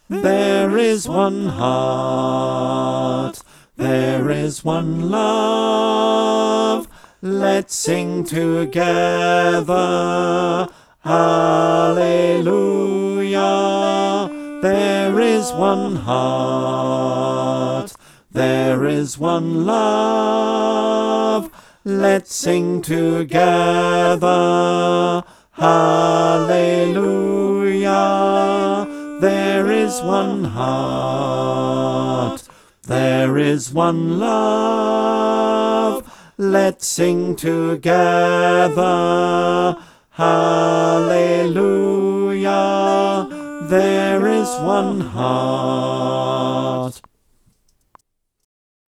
There is one heart, there is one love. Let's sing together, hallelujah. There is one heart, there is one love. Let's sing together, hallelujah. There is one heart, there is one love. Let's sing together, hallelujah. There is one heart.